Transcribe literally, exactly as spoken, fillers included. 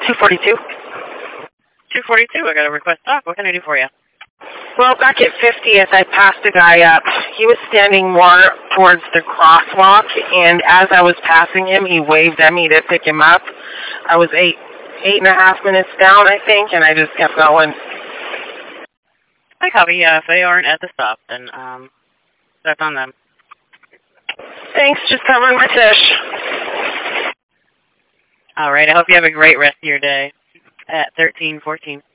two forty-two. two forty-two, I got a request talk. What can I do for you? Well, back at fiftieth, I passed a guy up. He was standing more towards the crosswalk, and as I was passing him, he waved at me to pick him up. I was eight, eight and a half minutes down, I think, and I just kept going. I copy. Yeah, if they aren't at the stop, then um, that's on them. Thanks, just covering my fish. All right, I hope you have a great rest of your day at thirteen fourteen.